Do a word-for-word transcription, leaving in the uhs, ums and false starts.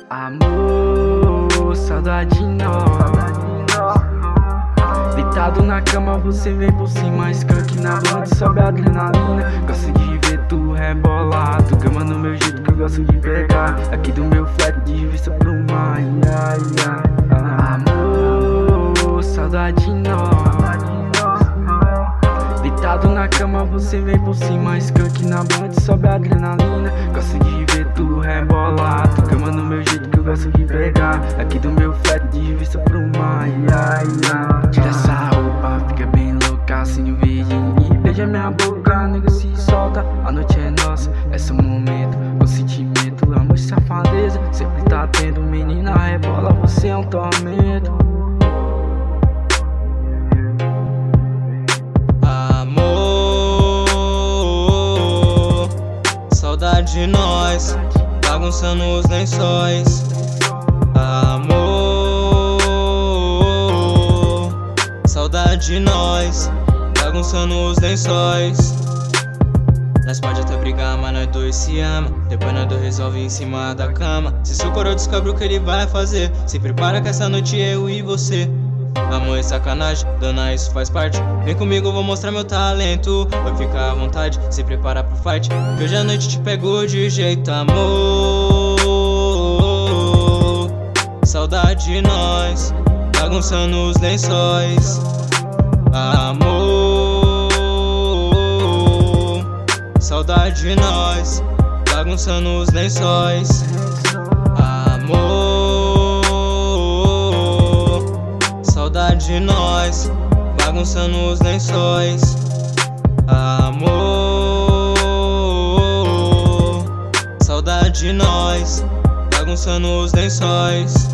Amor, saudade de nós. Deitado na cama, você vem por cima, skunk na blunt, sobe a adrenalina. Gosto de ver tu rebolado, cama no meu jeito que eu gosto de pegar. Aqui do meu flat de vista pro mar, yeah, yeah. Amor, saudade de nós. Deitado na cama, você vem por cima, skunk na blunt, sobe a adrenalina. Gosto de ver tu rebolado, cama no meu jeito que eu gosto de pegar. Aqui do meu flat de vista pro mar, yeah, yeah. Tira essa roupa, fica bem louca, assim o vídeo e beija minha boca, nega se solta. A noite é nossa, esse é o momento, com sentimento, amor e safadeza. Sempre tá tendo, menina rebola, você é um tormento. Amor, saudade de nós, bagunçando os lençóis. Amor, saudade de nós, bagunçando os lençóis. Nós pode até brigar, mas nós dois se ama. Depois nós dois resolve em cima da cama. Se seu coroa descobre o que ele vai fazer, se prepara que essa noite é eu e você. Amor é sacanagem, dona, isso faz parte. Vem comigo, eu vou mostrar meu talento. Vai ficar à vontade, se prepara pro fight, que hoje à noite te pego de jeito. Amor, saudade de nós, bagunçando os lençóis. Amor, saudade de nós, bagunçando os lençóis. Amor, saudade de nós, bagunçando os lençóis. Amor, saudade de nós, bagunçando os lençóis.